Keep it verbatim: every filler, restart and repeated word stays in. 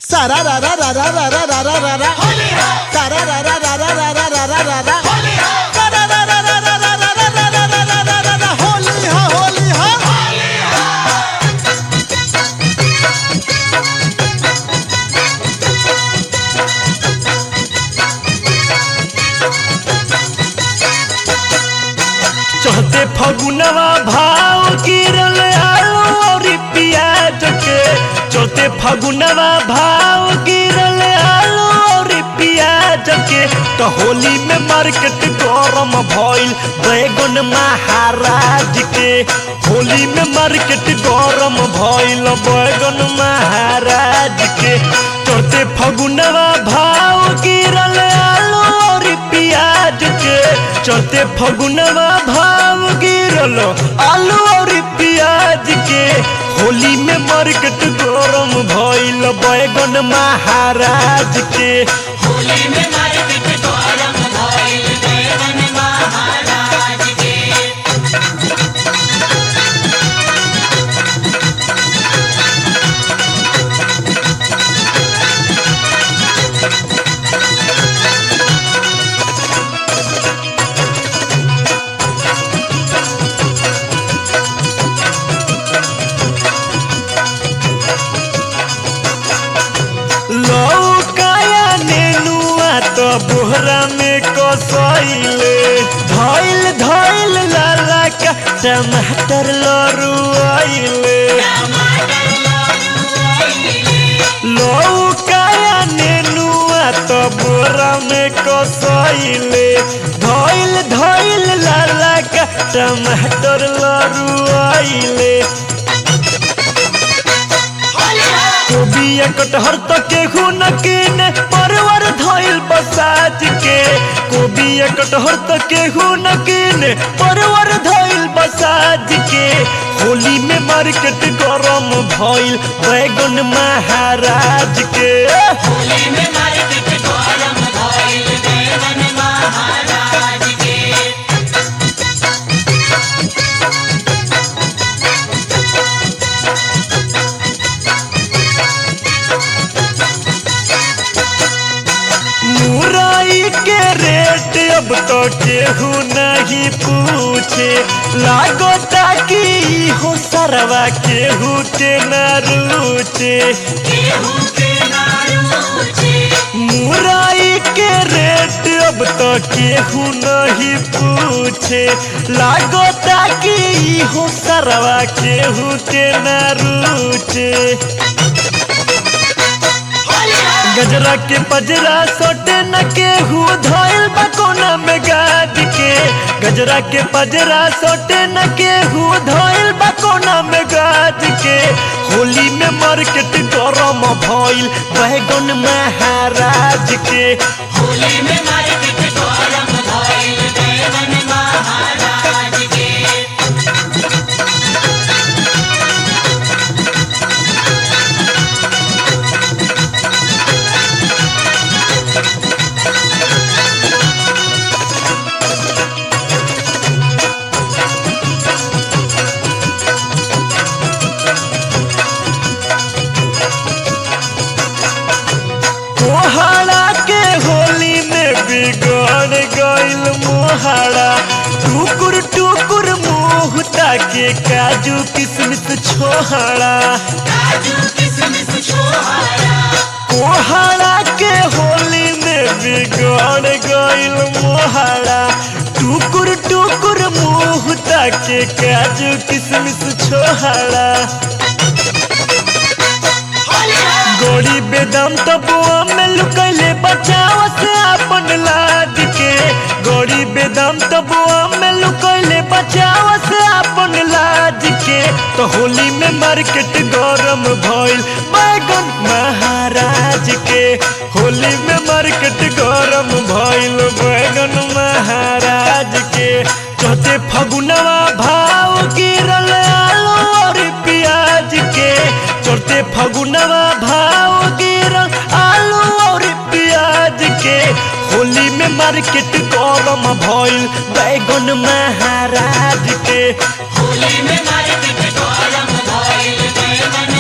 सारा रा रा रा रा रा रा रा रा रा होली है सारा रा रा रा रा रा रा रा रा रा रा होली है सारा रा रा रा रा रा रा रा रा रा रा रा रा रा होली है होली है होली है चौथे फगुनवा भाव गिरल आलू और प्याज के चौथे फगुनवा भाव गिरल आलू और प्याज के तो होली में मार्केट गरम भइल बैगन महाराज के होली में मार्केट गरम भइल बैगन महाराज के चौथे फगुनवा भाव गिरल आलू और प्याज के चौथे फगुनवा भाव गिरल आलू और प्याज के होली में मार्केट गरम भइल बैगन महाराज के होली में मार्केट गरम भइल बैगन महाराज के लौकाया नेनुआ तो बोहरा में कसैले धइल धइल लाला का टमाटर लरुआइले लौकाया नेनुआ तो बोरा में कसैले धइल धइल लाला का टमाटर लरुआइले कोबिया कटहर तो केहू न किने परवर धइल बसाज के कोबिया कटहर तो केहू न किने परवर धइल बसाज के होली में मार्केट गरम भइल बैगन महाराज के होली में मार्केट गरम भइल बैगन महाराज के मुरई के रेट अब तो केहू नहीं पूछे लागोता कि हो सरवा केहू के न रुचे केहू के नारुचे मुरई के रेट अब तो केहू नहीं पूछे लागोता कि हो सरवा केहू के न रुचे गजरा के पजरा सोटे न केहू धइल बकोना में गाज के गजरा के पजरा सोटे न केहू धइल बकोना में गाज के होली में मार्केट गरम भइल बैगन महाराज के होली में मार्केट गरम भइल बैगन महाराज के मोहाड़ा के होली में बिगड़ गइल मोहाड़ा टुकुर टुकुर मुँह ताके काजू किशमिश छोहाड़ा काजू किशमिश छोहाड़ा मोहाड़ा के होली में बिगड़ गइल मोहाड़ा टुकुर टुकुर मुँह ताके काजू किशमिश छोहाड़ा गोड़ी बेदम तो बुआ में लुकैले बचाव से अपन लाज के गोड़ी बेदम तो बुआ में लुकैले बचाव से अपन लाज के तो होली में मार्केट गरम भइल बैगन महाराज के होली में मार्केट गरम भइल बैगन महाराज के चौथे फगुनवा भाव गिरल आलू और प्याज के चौथे फगुनवा भाव गिरल आलू और प्याज के होली में मार्केट गरम भइल बैगन महाराज के होली में मार्केट गरम भइल बैगन